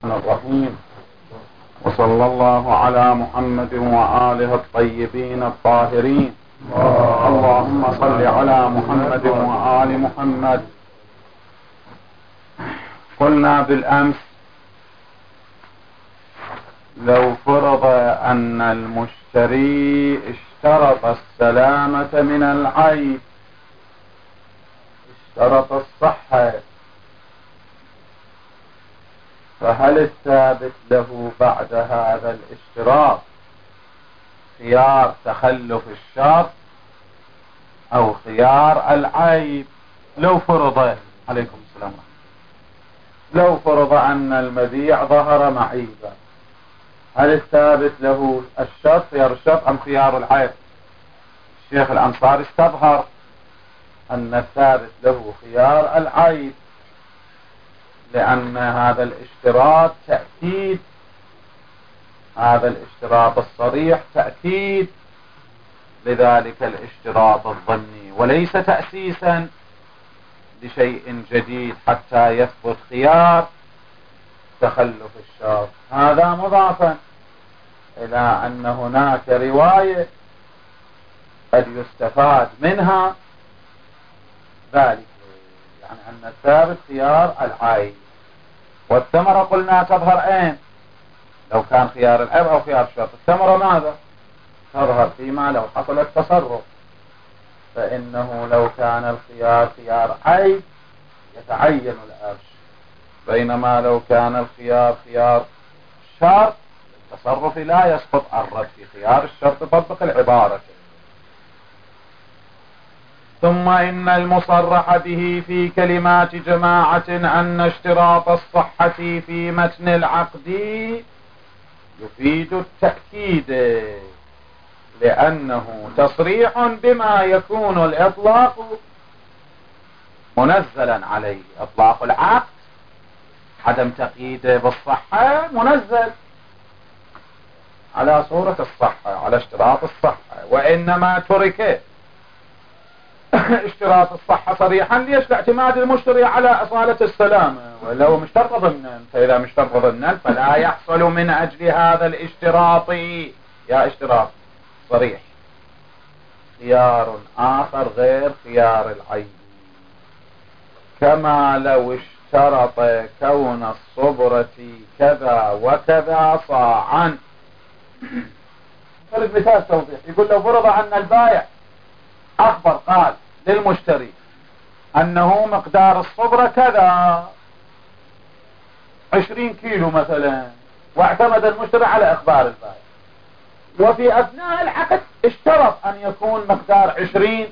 الرحيم، وصلى الله على محمد وآله الطيبين الطاهرين. اللهم صل على محمد وآل محمد. قلنا بالأمس لو فرض أن المشتري اشترط السلامة من العيب، اشترط الصحة، فهل الثابت له بعد هذا الاشتراط خيار تخلف الشرط أو خيار العيب؟ لو فرض عليكم السلام، لو فرض أن المبيع ظهر معيبا، هل الثابت له الشرط خيار الشرط أم خيار العيب؟ الشيخ الأنصاري استظهر أن الثابت له خيار العيب، لأن هذا الاشتراط تأكيد، هذا الاشتراط الصريح تأكيد لذلك الاشتراط الظني، وليس تأسيسا لشيء جديد حتى يثبت خيار تخلف الشرط. هذا مضافا إلى أن هناك رواية قد يستفاد منها ذلك، يعني أن الثابت خيار العيب. والثمرة قلنا تظهر أين؟ لو كان خيار العيب أو خيار الشرط، الثمرة ماذا؟ تظهر فيما لو حصل التصرف، فإنه لو كان الخيار خيار عيب يتعين الأرش، بينما لو كان الخيار خيار شرط التصرف لا يسقط الرد في خيار الشرط، تطبق العبارة. ثم إن المصرح به في كلمات جماعة أن اشتراط الصحة في متن العقد يفيد التأكيد، لأنه تصريح بما يكون الإطلاق منزلا عليه. إطلاق العقد عدم تقييده بالصحة منزل على صورة الصحة، على اشتراط الصحة، وإنما ترك اشتراط الصحة صريحا ليش؟ لاعتماد المشتري على أصالة السلامة، ولو مشترط ضمنا، فإذا مشترط ضمنا فلا يحصل من أجل هذا الاشتراط يا اشتراط صريح خيار آخر غير خيار العيب، كما لو اشترط كون الصبرة كذا وكذا صاعا. فرض مثال توضيح، يقول لو فرض أن البائع أخبر قال للمشتري أنه مقدار الصبرة كذا 20 كيلو مثلا، واعتمد المشتري على إخبار البائع، وفي أثناء العقد اشترط أن يكون مقدار 20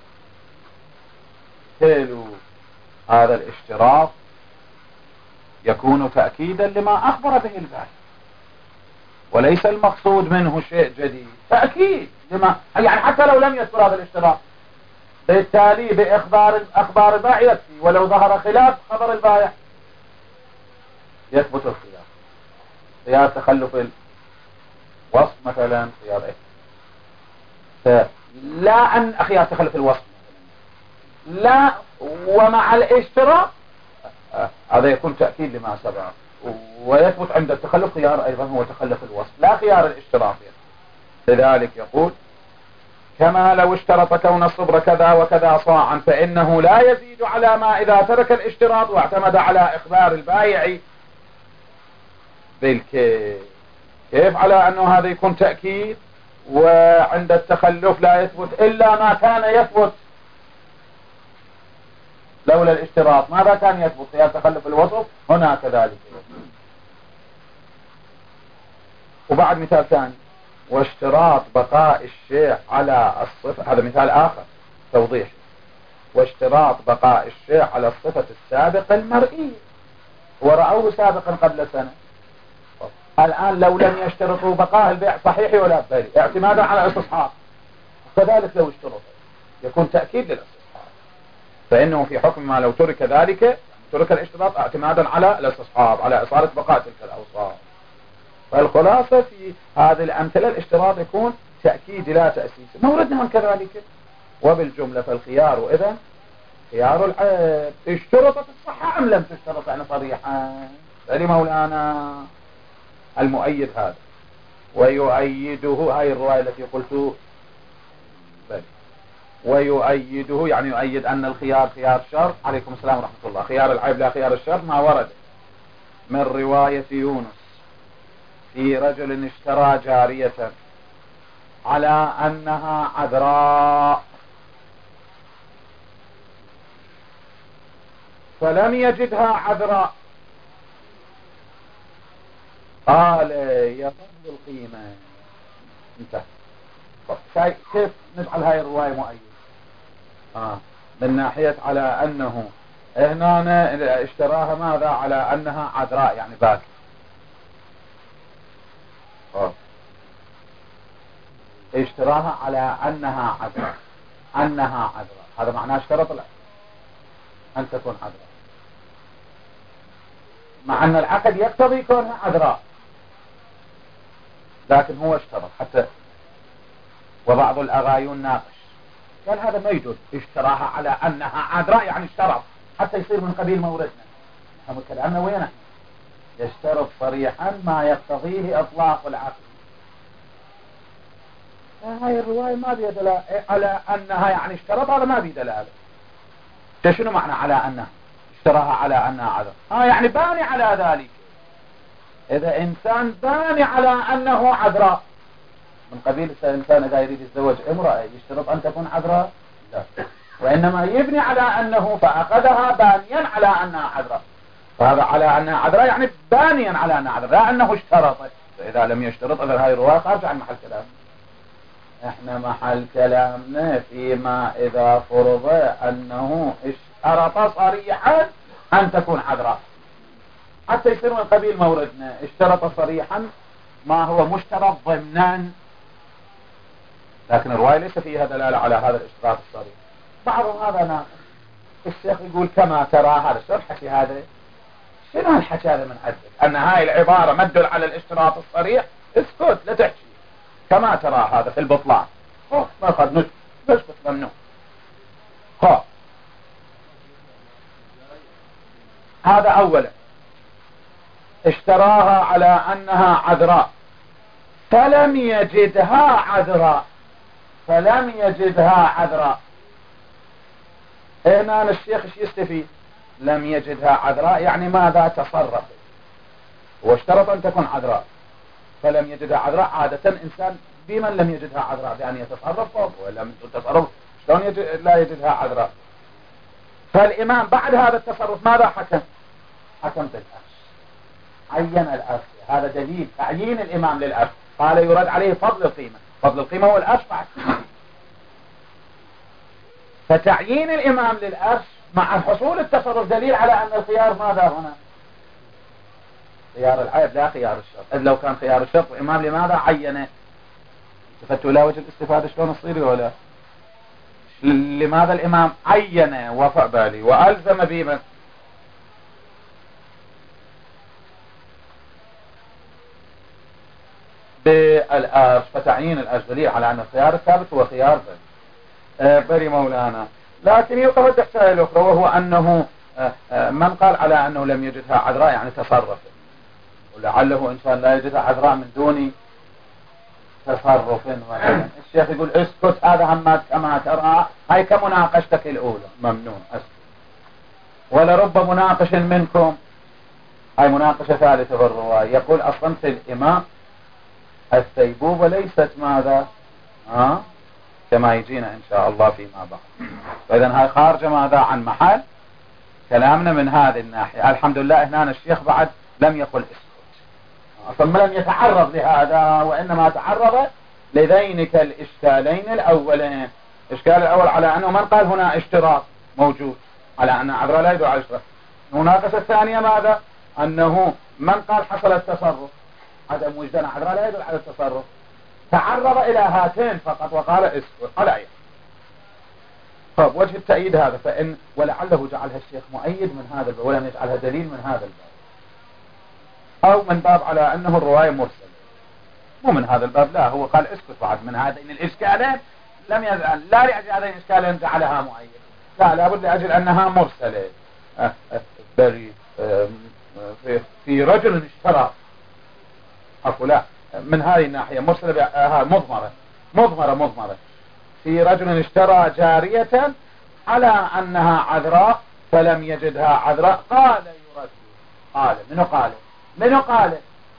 كيلو. هذا الاشتراط يكون تأكيدا لما أخبر به البائع، وليس المقصود منه شيء جديد، تأكيد لما، يعني حتى لو لم يذكر هذا الاشتراط بالتالي بأخبار البائع يكفي، ولو ظهر خلاف خبر البائع يثبت الخيار. خيار تخلف الوصف مثلا، خيار ايه، لا أن خيار تخلف الوصف لا، ومع الاشتراط هذا يكون تأكيد لما سبق، ويثبت عند التخلف خيار أيضا هو تخلف الوصف لا خيار الاشتراط. لذلك يقول كما لو اشترط كون الصبر كذا وكذا صاعا، فإنه لا يزيد على ما إذا ترك الاشتراط واعتمد على إخبار البائع بالكيف. كيف على أنه هذا يكون تأكيد، وعند التخلف لا يثبت إلا ما كان يثبت لولا الاشتراط. ماذا كان يثبت؟ خيار تخلف الوصف هنا كذلك. وبعد مثال ثاني، واشتراط بقاء الشيء على الصفة، هذا مثال آخر توضيح، واشتراط بقاء الشيء على الصفة السابقة المرئية، ورأوه سابقا قبل سنة، الآن لو لم يشترطوا بقاء البيع صحيح ولا بريء اعتمادا على الاستصحاب، كذلك لو اشترط يكون تأكيد للاستصحاب، فإنه في حكم ما لو ترك ذلك، ترك الاشتراط اعتمادا على الاستصحاب، على إصالة بقاء تلك الأوصاف. فالخلاصة في هذه الأمثلة الاشتراط يكون تأكيد لا تأسيس، موردنا كذلك. وبالجملة فالخيار إذن خيار العيب، اشترطت الصحة أم لم تشترط يعني صريحا؟ مولانا المؤيد هذا ويؤيده، هاي الرواية التي قلت بل ويؤيده يعني يؤيد أن الخيار خيار شر. عليكم السلام ورحمة الله. خيار العيب لا خيار الشر ما ورد من رواية يونس في رجل اشترى جارية على أنها عذراء فلم يجدها عذراء، قال يفضل القيمة. انتهى. كيف نجعل هاي الرواية مؤيد؟ من ناحية على أنه هنا اشتراها ماذا على أنها عذراء يعني باكر. اشتراها على أنها عذراء، أنها عذراء، هذا معناه اشترط أن تكون عذراء، مع أن العقد يقتضي كونها عذراء، لكن هو اشترط حتى. وبعض الأغايون ناقش قال هذا ما يجوز، اشتراها على أنها عذراء يعني اشترط حتى يصير من قبيل موردنا. هم كلامنا وينه؟ يشترط صريحا ما يقتضيه إطلاق العقد. هاي الرواية ما بيها دلالة على أنها يعني اشترط، هذا ما بيه دلالة. شنو معنى على أنها اشتراها على أنها عذراء؟ يعني باني على ذلك. إذا إنسان باني على أنه عذراء من قبيل إنسان إذا يريد يتزوج امرأة يشترط أن تكون عذراء؟ لا، وإنما يبني على أنه فأخذها بانيا على أنها عذراء، فهذا على أنها عذراء يعني بانيا على أنها عذراء، لا أنه اشترط. فإذا لم يشترط إذا هاي الرواية خارج عن محل كلامنا. احنا محل كلامنا فيما إذا فرض أنه اشترط صريحا أن تكون عذراء حتى يصير من قبيل موردنا. اشترط صريحا ما هو مشترط ضمنا، لكن الرواية ليس فيها دلالة على هذا الاشتراط الصريح. بعضهم هذا ناقص. الشيخ يقول كما ترى هذا شو الحكي هذا؟ شنو الحكي هذا من عندك؟ أن هاي العبارة ما تدل على الاشتراط الصريح؟ اسكت لا تحكي. كما ترى هذا في البطلان ما قد نسكت ممنوع. هذا أولا اشتراها على أنها عذراء فلم يجدها عذراء، فلم يجدها عذراء. هنا الشيخ ايش يستفيد؟ لم يجدها عذراء يعني ماذا؟ تصرف. واشترط أن تكون عذراء فلم يجدها عذراء. عادة إنسان بمن لم يجدها عذراء يعني يتصرف ولا من التصرف شلون لا يجدها عذراء. فالإمام بعد هذا التصرف ماذا حكم؟ حكم بالأرش، عين الأرش. هذا دليل تعيين الإمام للأرش. قال يرد عليه فضل القيمة، فضل القيمة هو الأرش بعد. فتعيين الإمام للأرش مع حصول التصرف دليل على أن الخيار ماذا هنا؟ خيار العيب لا خيار الشرط. إذ لو كان خيار الشرط الإمام لماذا عينه؟ التفتوا إلى وجه الاستفادة شلون تصير ولا؟ لماذا الإمام عين وفق بالي وألزم بمن؟ بالأرش. فتعيين الأرش دليل على أن الخيار الثابت هو خيار بري مولانا. لكن يوقف الدحساء الأخرى وهو أنه من قال على أنه لم يجدها عذراء يعني تصرف، ولعله إنسان لا يجدها عذراء من دون تصرف مثلا. الشيخ يقول اسكت هذا همات كما ترى. هاي كمناقشتك الأولى ممنوع اسكت. ولرب مناقش منكم. هاي مناقشة ثالثة في الرواية. يقول أصلا في الإمام الثيبوبة ليست ماذا كما يجينا إن شاء الله فيما بعد. فإذا هاي خارجة ماذا عن محل كلامنا من هذه الناحية. الحمد لله هنا الشيخ بعد لم يقل اسكت، أصلا ما لم يتعرض لهذا، وإنما تعرض لذينك الإشكالين الأولين. الإشكال الأول على أنه من قال هنا اشتراط موجود على أن عذراء لا يدعو على الاشتراط. المناقشة الثانية ماذا؟ أنه من قال حصل التصرف عدم وجدان عذراء لا يدل على التصرف. تعرض إلى هاتين فقط وقال اسكت على أي. طب وجه التأييد هذا فإن ولعله جعلها الشيخ مؤيد من هذا الباب ولم يجعلها دليل من هذا الباب، أو من باب على أنه الرواية مرسلة. مو من هذا الباب، لا هو قال اسكت بعد من هذين الإشكالين لم يزال لا لأجل هذين الإشكالين جعلها مؤيد، لا لابد لأجل أنها مرسلة. بري في رجل اشترى، عفوا لا، من هذه الناحية مرسلة مضمرة. في رجل اشترى جارية على أنها عذراء فلم يجدها عذراء، قال يرد. قال منو قال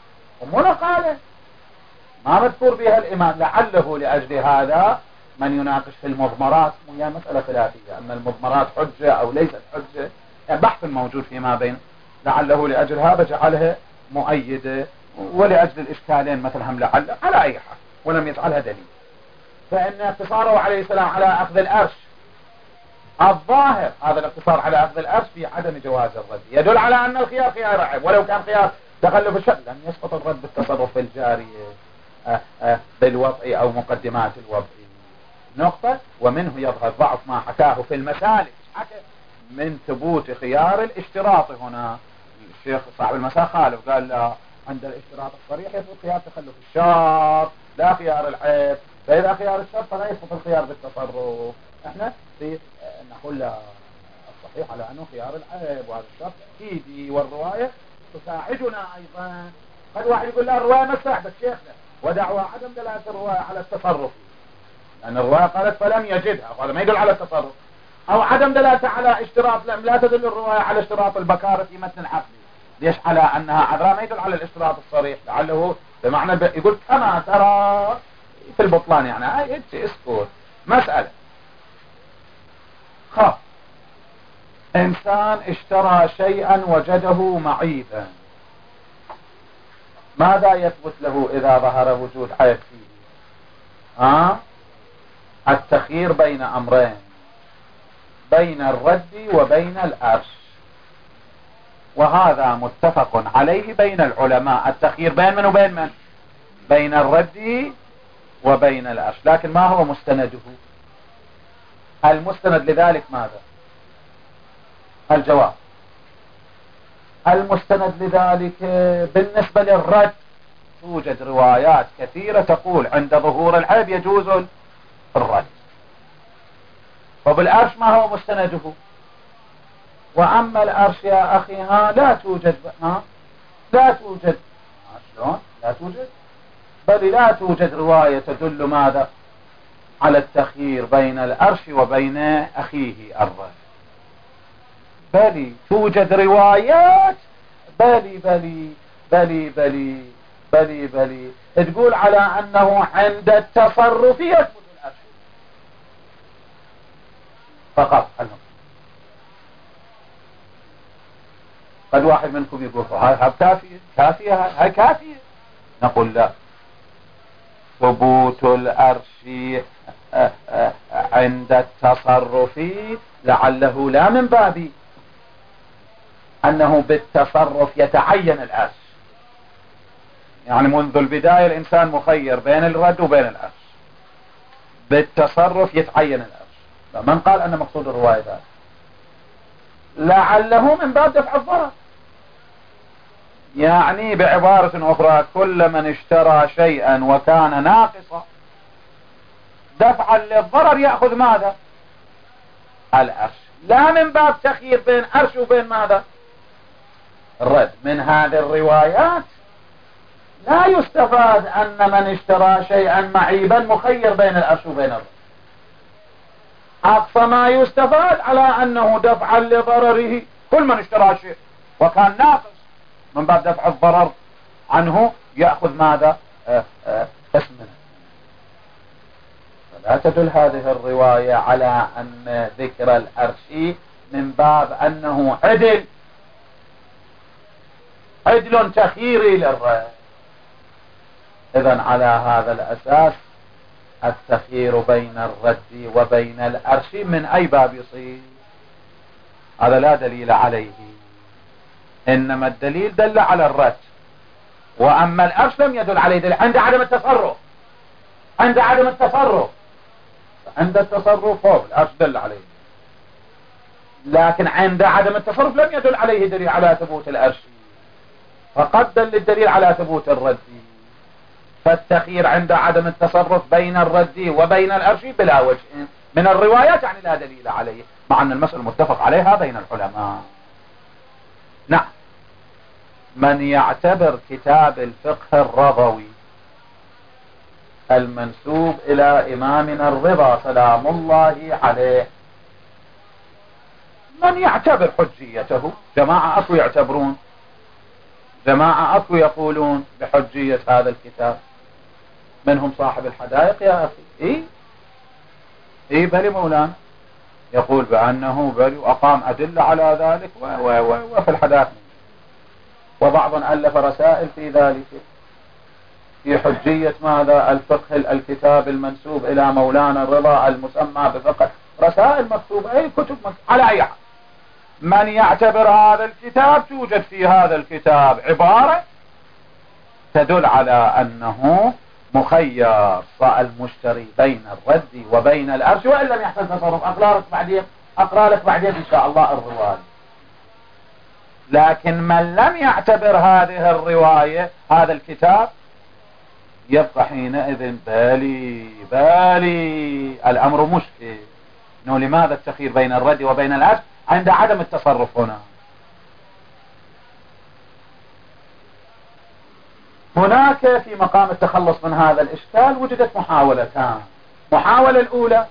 ما مذكور بها الإمام، لعله لأجل هذا من يناقش في المضمرات، وهي مسألة خلافية أن المضمرات حجة أو ليست حجة، يعني بحث موجود فيما بين، لعله لأجل هذا جعلها مؤيدة، ولأجل الإشكالين مثلا هم لعل على أي حال، ولم يجعلها دليل. فإن اقتصاره عليه السلام على أخذ الأرش، الظاهر هذا الاقتصار على أخذ الأرش في عدم جواز الرد، يدل على أن الخيار خيار عيب، ولو كان خيار تخلف الشرع لم يسقط الرد بالتصرف الجاري بالوضع أو مقدمات الوضع. نقطة. ومنه يظهر ضعف ما حكاه في المسالك من ثبوت خيار الاشتراط. هنا الشيخ صاحب المساء خالف، قال لا، عند الاشتراط الصريح يثبت خيار تخلف الشرط لا خيار العيب، فإذا خيار الشرط فلا يسقط الخيار بالتصرف. احنا نقول لا، الصحيح على أنه خيار العيب، وهذا الشرط تأكيدي، والرواية تساعدنا أيضا. قد واحد يقول لا، الرواية ما تساعدك شيخنا، ودعوى عدم دلالة الرواية على التصرف، لأن الرواية قالت فلم يجدها، وهذا ما يدل على التصرف، أو عدم دلالة على اشتراط، لا تدل الرواية على اشتراط البكارة في متن العقد، ليش على أنها عذراء، ما يدل على الاشتراط الصريح، لعله بمعنى يقول كما ترى في البطلان، يعني اسكت. مسألة خاف، إنسان اشترى شيئا وجده معيبا، ماذا يثبت له إذا ظهر وجود عيب فيه؟ التخيير بين أمرين، بين الرد وبين الأرش، وهذا متفق عليه بين العلماء، التخيير بين من وبين من؟ بين الرد وبين الأرش. لكن ما هو مستنده؟ المستند لذلك ماذا؟ الجواب. المستند لذلك بالنسبة للرد توجد روايات كثيرة تقول عند ظهور العيب يجوز الرد، وبالأرش ما هو مستنده؟ وأما الأرش يا أخي لا توجد، شلون لا توجد؟ بل لا توجد رواية تدل ماذا؟ على التخيير بين الأرش وبين أخيه الرد، بل توجد روايات بلي تقول على أنه عند التصرف يثبت الأرش فقط. قد واحد منكم يقول هاي كافية، نقول لا، ثبوت الأرش عند التصرف لعله لا من باب أنه بالتصرف يتعين الأرش، يعني منذ البداية الإنسان مخير بين الرد وبين الأرش، بالتصرف يتعين الأرش. فمن قال أن مقصود الرواية ذلك؟ لعله من باب دفع الضرر، يعني بعبارة أخرى كل من اشترى شيئا وكان ناقصا دفعا للضرر يأخذ ماذا؟ الأرش، لا من باب تخيير بين أرش وبين ماذا؟ الرد. من هذه الروايات لا يستفاد أن من اشترى شيئا معيبا مخير بين الأرش وبين الرد، أقصى ما يستفاد على أنه دفعا لضرره، كل من اشترى شيء وكان ناقص من باب دفع الضرر عنه يأخذ ماذا؟ اسمنا. فلا تدل هذه الرواية على أن ذكر الأرش من باب أنه عدل تخييري للرد. إذن على هذا الأساس التخيير بين الرد وبين الأرش من أي باب يصير؟ هذا لا دليل عليه، إنما الدليل دل على الرد، وأما الأرش لم يدل عليه دليل عند عدم التصرف. عند التصرف فوق الأرش دل عليه، لكن عند عدم التصرف لم يدل عليه دليل على ثبوت الأرش، فقد دل الدليل على ثبوت الرد. فالتخيير عند عدم التصرف بين الرد وبين الأرش بلا وجه من الروايات، يعني لا دليل عليه، مع أن المسألة متفق عليها بين العلماء. نعم. من يعتبر كتاب الفقه الرضوي المنسوب إلى إمامنا الرضا سلام الله عليه، من يعتبر حجيته، جماعة أكو يعتبرون، جماعة أكو يقولون بحجية هذا الكتاب، منهم صاحب الحدائق يا أخي. إيه بل مولانا يقول بأنه بل وأقام أدلة على ذلك وفي الحدائق، وبعض ألف رسائل في ذلك في حجية ماذا؟ الفقه الكتاب المنسوب إلى مولانا الرضا المسمى بفقه، رسائل مكتوبة، أي كتب مكتوبة على أي حال. من يعتبر هذا الكتاب توجد في هذا الكتاب عبارة تدل على أنه مخير المشتري بين الرد وبين الأرش، وإن لم يحصل تصرف أقرأ لك بعدين إن شاء الله الرواية. لكن من لم يعتبر هذه الرواية هذا الكتاب يبقى حينئذ بالي الأمر مشكل، إنه لماذا التخيير بين الرد وبين الأرش عند عدم التصرف هنا. هناك في مقام التخلص من هذا الإشكال وجدت محاولتان. محاولة الأولى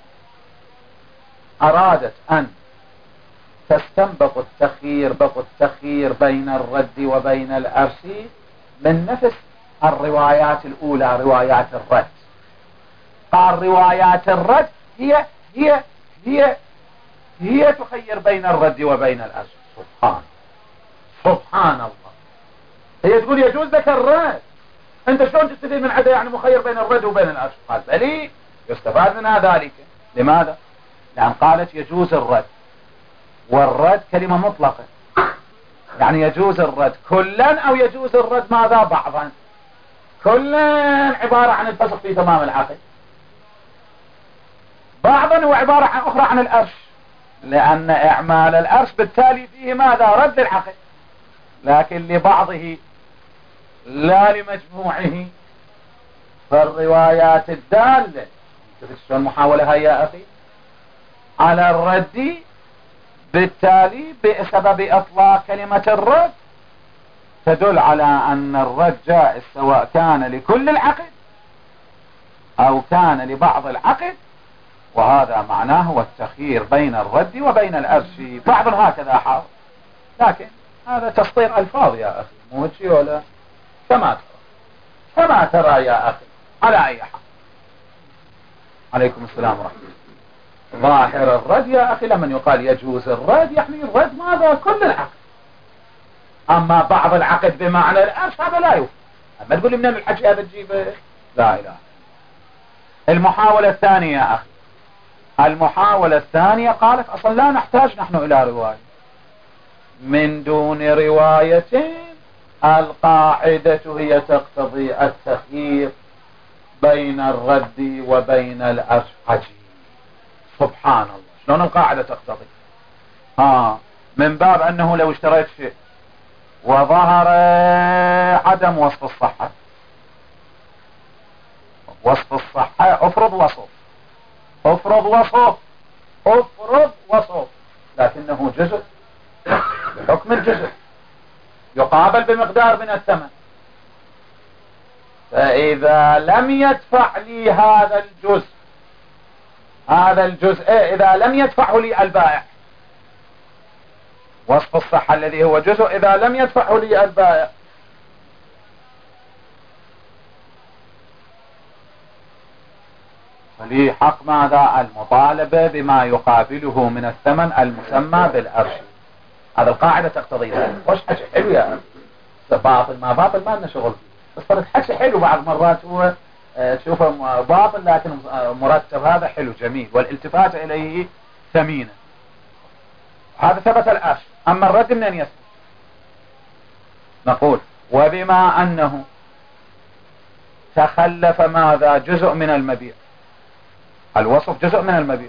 أرادت أن تستنبط التخيير بين الرد وبين الأرش من نفس الروايات الأولى، روايات الرد. قال روايات الرد هي تخير بين الرد وبين الأرش. سبحان الله، هي تقول يجوز لك الرد، انت شلون تستفيد من عدا يعني مخير بين الرد وبين الأرش؟ قال بلي يستفاد منها ذلك. لماذا؟ لأن قالت يجوز الرد، والرد كلمة مطلقة، يعني يجوز الرد كلا أو يجوز الرد ماذا؟ بعضا. كلا عبارة عن الفسخ في تمام العقد، بعضا هو عبارة عن أخرى عن الأرش، لأن إعمال الأرش بالتالي فيه ماذا؟ رد العقد، لكن لبعضه لا لمجموعه. فالروايات الدالة شو المحاولة هاي يا أخي على الرد، بالتالي بسبب إطلاق كلمة الرد تدل على أن الرد جائز سواء كان لكل العقد أو كان لبعض العقد، وهذا معناه هو التخيير بين الرد وبين الأرش. بعض هكذا حاول، لكن هذا تسطير ألفاظ يا أخي، مو شيء ولا كما ترى يا أخي. على أي حال، عليكم السلام ورحمة الله. ظاهر الرد يا أخي لمن يقال يجوز الرد يعني الرد ماذا؟ كل العقد، أما بعض العقد بمعنى الأرش هذا لا يوفى. أما تقول من الحكي هذا تجيبه؟ لا إله. المحاولة الثانية يا أخي، المحاولة الثانية قالت أصلا لا نحتاج نحن إلى رواية، من دون رواية القاعدة هي تقتضي التخيير بين الرد وبين الأرش. عجيب، سبحان الله، شلون القاعدة تقتضي؟ من باب أنه لو اشتريت شيء وظهر عدم وصف الصحة، افرض وصف لكنه جزء بحكم الجزء يقابل بمقدار من الثمن، فإذا لم يدفع لي هذا الجزء إذا لم يدفعه لي البائع، وصف الصحة الذي هو جزء إذا لم يدفعه لي البائع فلي حق ماذا؟ المطالبة بما يقابله من الثمن المسمى بالأرش. هذا القاعدة تقتضي ذلك. وش حكي حلو يا باطل ما باطل ما لنا شغل فيه، بس فرد حكي حلو بعض مرات هو تشوفه باطل لكن مرتب، هذا حلو جميل والالتفات إليه ثمينة. هذا ثبت الأرش. أما الرد منين يثبت؟ نقول وبما أنه تخلف ماذا؟ جزء من المبيع، الوصف جزء من المبيع،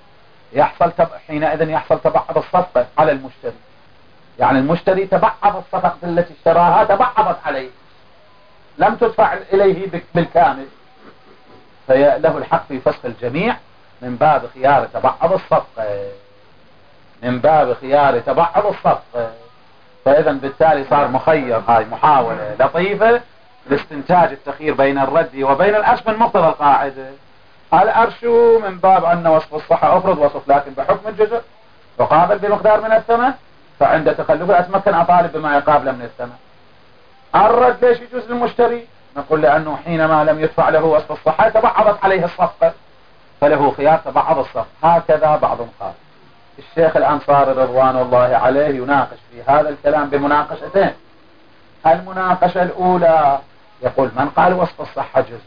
حينئذ يحصل تبعض الصفقة على المشتري، يعني المشتري تبعض الصفقة التي اشتراها تبعضت عليه، لم تدفع إليه بالكامل، فله الحق في فسخ الجميع من باب خيار تبعض الصفقة، فإذا بالتالي صار مخير، هاي محاولة لطيفة لاستنتاج التخيير بين الرد وبين الأرش من مقتضى القاعدة. الأرش من باب أن وصف الصحة أفرض وصف لكن بحكم الجزء يقابل بمقدار من الثمن، فعند تخلفه أتمكن أطالب بما يقابله من الثمن. الرد ليش يجوز للمشتري؟ نقول لأنه حينما لم يدفع له وصف الصحة تبعضت عليه الصفقة، فله خيار تبعض الصفقة. هكذا بعضهم قال. الشيخ الأنصاري رضوان الله عليه يناقش في هذا الكلام بمناقشتين. المناقشة الأولى يقول من قال وصف الصحة جزء؟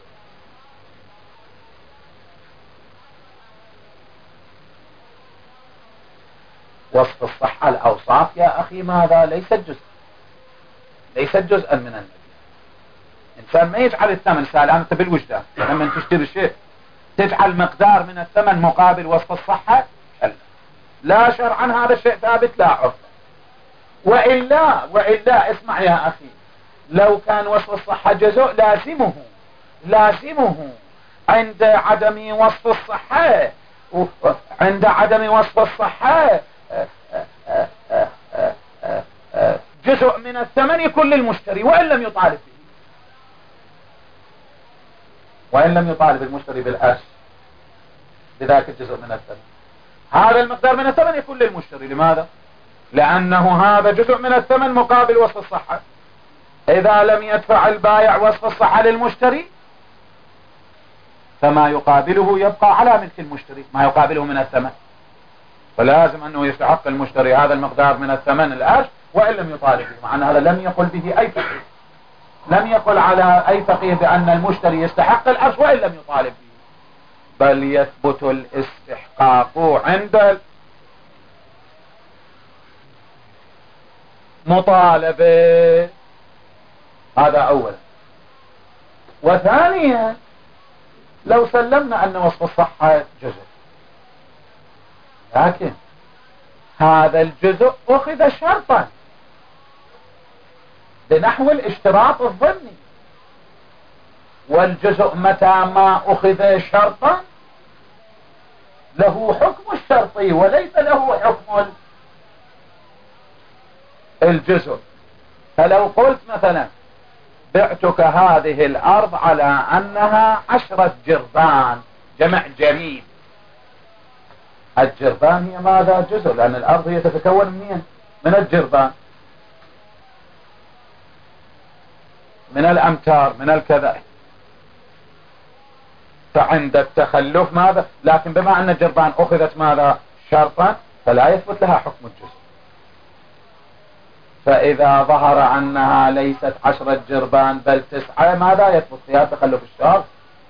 وصف الصحة الأوصاف يا أخي ماذا؟ ليست جزءا من المبيع. إنسان ما يجعل الثمن سائل. أنت بالوجدان لما تشتري شيء تجعل مقدار من الثمن مقابل وصف الصحة؟ لا شرعا هذا الشيء ثابت لا عرفا. وإلا اسمع يا أخي، لو كان وصف الصحة جزء لازمه عند عدم وصف الصحة جزء من الثمن يكون للمشتري وإن لم يطالب المشتري بالأرش بذاك الجزء من الثمن. هذا المقدار من الثمن يكون للمشتري. لماذا؟ لأنه هذا جزء من الثمن مقابل وصف الصحة. إذا لم يدفع البائع وصف الصحة للمشتري فما يقابله يبقى على ملك المشتري، ما يقابله من الثمن. فلازم أنه يستحق المشتري هذا المقدار من الثمن الأرش وإن لم يطالب به. مع أن هذا لم يقل به أي فقيه، لم يقل على أي فقيه بأن المشتري يستحق الأرش وإن لم يطالب به، بل يثبت الاستحقاق عند المطالبة. هذا أولا. وثانيا لو سلمنا أن وصف الصحة جزء، لكن هذا الجزء أخذ شرطا بنحو الاشتراط الظني، والجزء متى ما أخذ شرطا له حكم الشرطي وليس له حكم الجزء. فلو قلت مثلا بعتك هذه الأرض على أنها 10 جربان، جمع جريب. الجربان هي ماذا؟ جزء، لأن الأرض هي تتكون من الجربان، من الأمتار، من الكذا. فعند التخلف ماذا؟ لكن بما أن الجربان أخذت ماذا؟ شرطا، فلا يثبت لها حكم الجزء. فإذا ظهر أنها ليست 10 جربان بل 9، ماذا يثبت فيها؟ تخلف الشرط.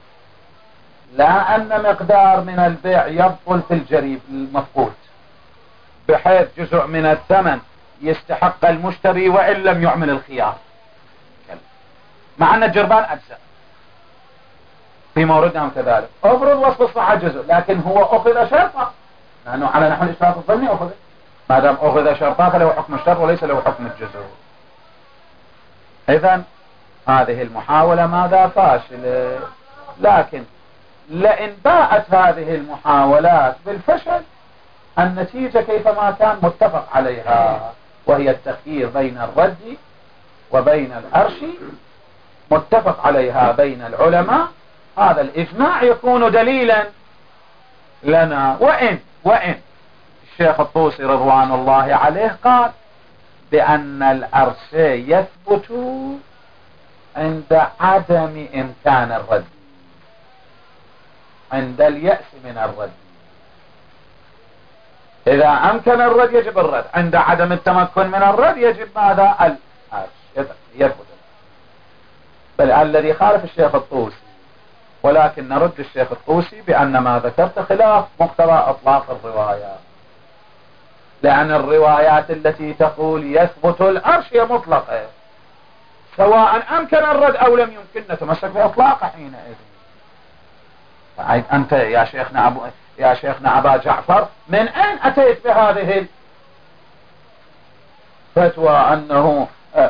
لا أن مقدار من البيع يبطل في الجريب المفقود بحيث جزء من الثمن يستحق المشتري وإن لم يعمل الخيار، مع أن الجربان أجزاء في موردهم كذلك. أفرض وصف الصحة جزء لكن هو أخذ شرطا، لأنه على نحو الإشراط الظني أخذ. ما دام أخذ شرطا فله حكم الشرط وليس له حكم الجزء. إذن هذه المحاولة ماذا؟ فاشلة. لكن لئن باءت هذه المحاولات بالفشل النتيجة كيفما كان متفق عليها، وهي التخيير بين الرد وبين الأرش، متفق عليها بين العلماء. هذا الإجماع يكون دليلا لنا. وإن الشيخ الطوسي رضوان الله عليه قال بأن الأرش يثبت عند عدم إمكان الرد، عند اليأس من الرد. إذا أمكن الرد يجب الرد، عند عدم التمكن من الرد يجب ماذا؟ الأرش يثبت. بل الذي خالف الشيخ الطوسي، ولكن نرد الشيخ الطوسي بأن ما ذكرت خلاف مقتضى إطلاق الروايات، لأن الروايات التي تقول يثبت الأرش هي مطلقة، سواء أمكن الرد أو لم يمكن نتمسك بإطلاقه حينئذ. أنت يا شيخنا أبا جعفر من أين أتيت بهذه الفتوى أنه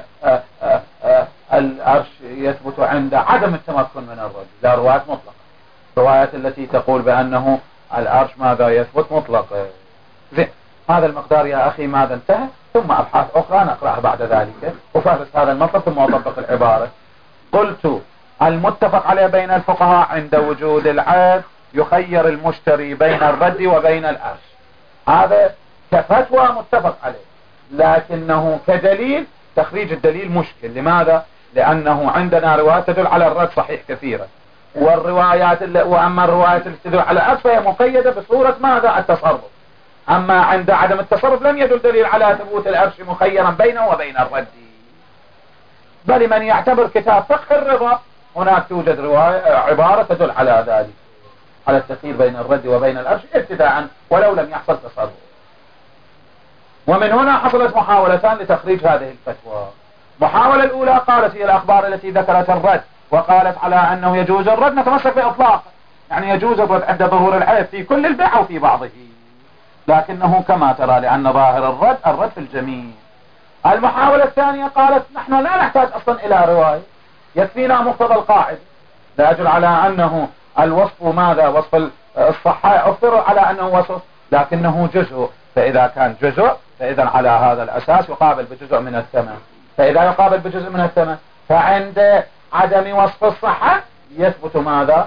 الأرش يثبت عند عدم التمكن من الرد؟ لا، روايات مطلقة، روايات التي تقول بأنه الأرش ماذا يثبت مطلقة. زين، هذا المقدار يا أخي ماذا انتهى؟ ثم أبحاث أخرى نقرأها بعد ذلك وفهرس هذا المطلب ثم أطبق العبارة. قلت المتفق عليه بين الفقهاء عند وجود العيب يخير المشتري بين الرد وبين الأرش. هذا كفتوى متفق عليه، لكنه كدليل تخريج الدليل مشكل. لماذا؟ لأنه عندنا روايات تدل على الرد صحيح كثيرة، وأما الروايات التي تدل على الأرش فهي مقيدة بصورة ماذا؟ التصرف. أما عند عدم التصرف لم يدل دليل على ثبوت الأرش مخيرا بينه وبين الرد. بل من يعتبر كتاب فقه الرضا هناك توجد رواية عبارة تدل على ذلك، على التخيير بين الرد وبين الأرش ابتداء ولو لم يحصل تصرف. ومن هنا حصلت محاولتان لتخريج هذه الفتوى. محاولة الأولى قالت هي الأخبار التي ذكرت الرد وقالت على أنه يجوز الرد نتمسك بإطلاق، يعني يجوز الرد عند ظهور العيب في كل البيع أو في بعضه، لكنه كما ترى لأن ظاهر الرد في الجميع. المحاولة الثانية قالت نحن لا نحتاج أصلا إلى رواية، يكفينا مقتضى القاعدة، لا يدل على أنه الوصف ماذا؟ وصف الصحة افترض على أنه وصف لكنه جزء، فإذا كان جزء فإذا على هذا الأساس يقابل بجزء من الثمن، فإذا يقابل بجزء من الثمن فعند عدم وصف الصحة يثبت ماذا؟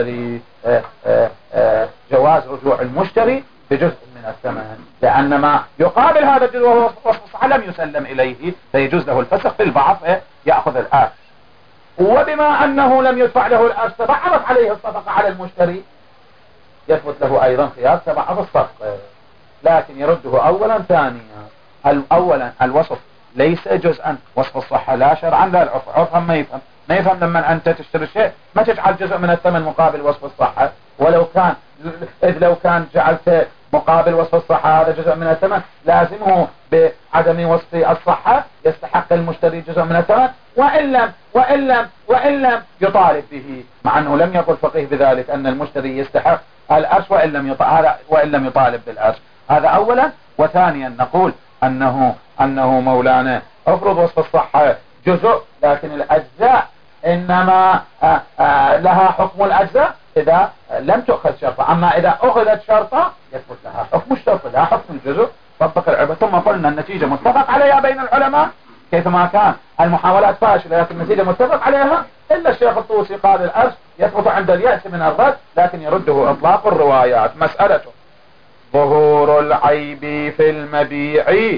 جواز رجوع المشتري بجزء من الثمن، لأن ما يقابل هذا الجزء وهو وصف الصحة لم يسلم إليه فيجوز له الفسخ في البعض يأخذ الآخر. وبما أنه لم يدفع له الأرش تبعضت عليه الصفقة على المشتري يثبت له أيضا خيار تبعض الصفقة، لكن يرده أولا ثانيا. أولا الوصف ليس جزءا، وصف الصحة لا شرعا لا العرف، عرفا ما يفهم لما أنت تشتري شيء ما تجعل جزء من الثمن مقابل وصف الصحة، إذ لو كان جعلت مقابل وصف الصحة هذا جزء من الثمن لازمه بعدم وصف الصحة يستحق المشتري جزء من الثمن وإن لم يطالب به، مع أنه لم يقل فقيه بذلك أن المشتري يستحق الأرش وإن لم يطالب بالأرش. هذا أولا. وثانيا نقول أنه مولانا افرض وصف الصحة جزء لكن الأجزاء إنما لها حكم الأجزاء إذا لم تأخذ شرطة، أما إذا أخذت شرطة يثبت لها حكم الشرطة لها حكم الجزء. طبق العبة. ثم قلنا النتيجة متفق عليها بين العلماء كيفما كان المحاولات فاشلة لكن النتيجة متفق عليها، إلا الشيخ الطوسي قال الأرش يثبت عند اليأس من الرد لكن يرده إطلاق الروايات. مسألته ظهور العيب في المبيع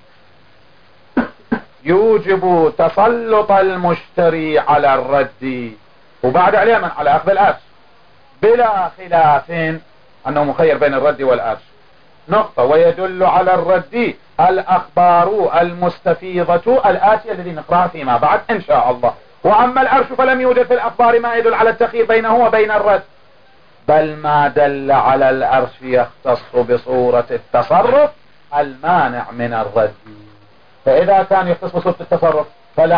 يوجب تسلط المشتري على الرد وبعد عليه من على أخذ الأرش بلا خلاف أنه مخير بين الرد والأرش. نقطة. ويدل على الرد الأخبار المستفيضة الآتية الذي نقرأها فيما بعد إن شاء الله. وأما الأرش فلم يوجد في الأخبار ما يدل على التخيير بينه وبين الرد، بل ما دل على الأرش يختص بصورة التصرف المانع من الرد. فإذا كان يختص بصورة التصرف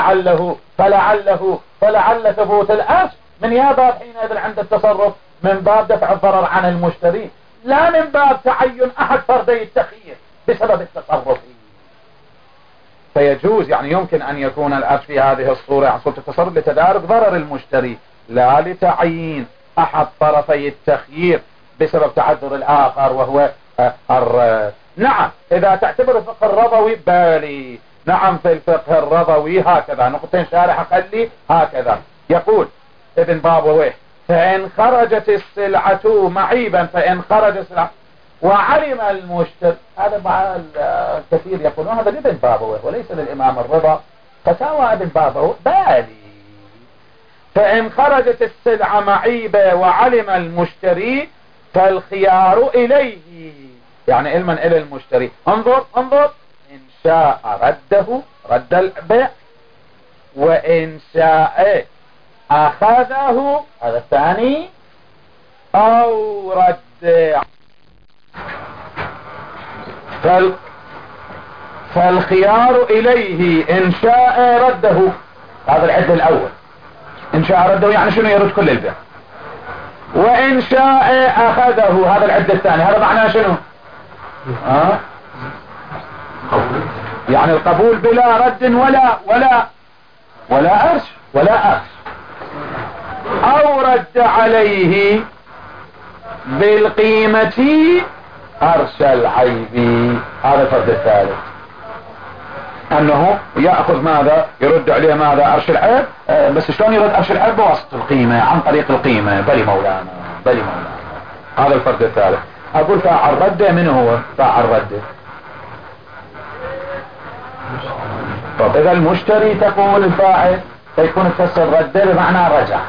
فلعل ثبوت الأرش من يا باب حينئذ عند التصرف من باب دفع الضرر عن المشتري لا من باب تعين أحد فردي التخيير بسبب التصرف. فيجوز يعني يمكن أن يكون الأرش في هذه الصورة عن صورة التصرف لتدارك ضرر المشتري لا لتعيين أحد طرفي التخيير بسبب تعذر الآخر وهو الرد. نعم إذا تعتبر الفقه الرضوي بالي، نعم في الفقه الرضوي هكذا نقطتين شارح قال هكذا يقول ابن بابويه فإن خرجت السلعة معيبا فإن خرج السلعة وعلم المشتري، هذا مع الكثير يقولون هذا لابن بابويه وليس للإمام الرضا، فتاوى ابن بابويه بالي. فإن خرجت السلعة معيبة وعلم المشتري فالخيار إليه، يعني علما إلى المشتري. انظر إن شاء رده رد البيع وإن شاء أخذه هذا الثاني أو رد. فالخيار إليه إن شاء رده، هذا العد الأول. إن شاء رده يعني شنو؟ يرد كل البيع. وإن شاء أخذه هذا العد الثاني. هذا معناه شنو؟ يعني القبول بلا رد ولا أرش أو رد عليه بالقيمة أرش العيب. هذا الفرد الثالث. انه يأخذ ماذا يرد عليه ماذا عرش العيب. بس شلون يرد عرش العيب؟ بواسطة القيمة، عن طريق القيمة. بلي مولانا بلي مولانا. هذا الفرد الثالث. اقول فاعل رده. من هو فاعل رده؟ طب اذا المشتري تقول الفاعل فيكون تفسر رده بمعنى رجع.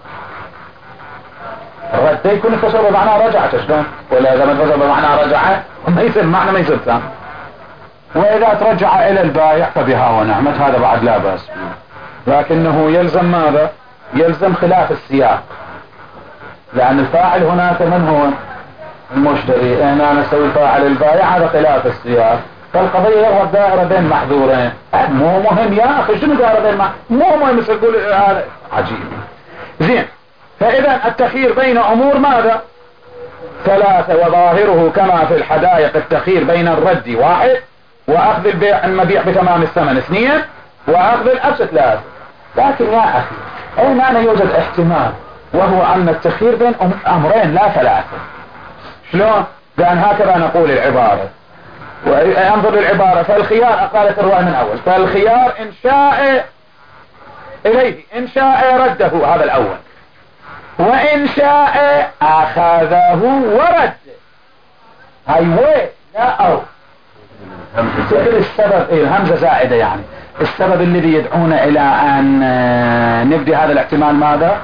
رده يكون تفسر بمعنى رجع. شلون؟ ولا اذا ما تفسر بمعنى رجع ما يصير معنى، ما يصير ثاني. واذا ترجع الى البائع فبها ونعمت، هذا بعد لا باس به، لكنه يلزم ماذا؟ يلزم خلاف السياق، لان الفاعل هناك من هو؟ المشتري. هنا نسوي فاعل البائع، هذا خلاف السياق. فالقضية يظهر دائرة بين محذورين. مو مهم يا اخي شنو دائرة بين مو مهم تقول هذا عجيب. زين، فاذا التخيير بين امور ماذا؟ ثلاثة، وظاهره كما في الحدائق التخيير بين الرد واحد، واخذ البيع المبيع بتمام الثمن اثنين، واخذ الأبس ثلاثة. لكن يا اخي هنا يوجد احتمال، وهو ان التخيير بين امرين لا ثلاثة. شلون؟ لان هكذا نقول العبارة، وانظر للعبارة. فالخيار قالت الرواية من اول، فالخيار ان شاء اليه ان شاء رده، هذا الاول، وان شاء اخذه ورد. هاي وين لا او السبب ايه؟ الهمزة زائدة، يعني السبب الذي يدعونا الى ان نبدي هذا الاحتمال ماذا؟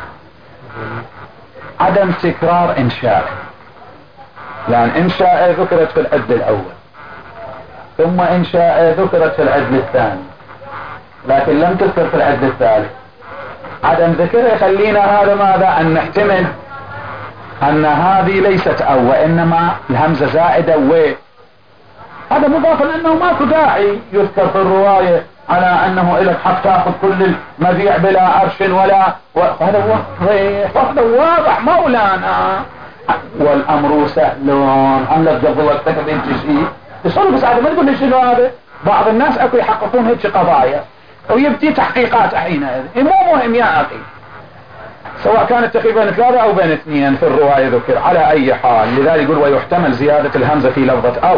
عدم تكرار انشاء، لان انشاء ذكرت في العد الاول، ثم انشاء ذكرت في العد الثاني، لكن لم تذكر في العد الثالث. عدم ذكرها يخلينا هذا ماذا؟ ان نحتمل ان هذه ليست او، وانما الهمزة زائدة هذا مضافا لانه ماكو داعي يذكر في الرواية على انه الك حق تاخذ كل المبيع بلا عرش ولا هذا واضح مولانا. والامر سهل. عم لك قبل وقتك بنت شيء تصير، بس هذا ما تقول لي شنو هذا. بعض الناس اكو يحققون هيك قضايا ويبدي تحقيقات حينئذ. مو مهم يا اخي، سواء كان التخيير بين ثلاثة او بين اثنين في الرواية ذكر على اي حال. لذلك يقول ويحتمل زيادة الهمزة في لفظة او،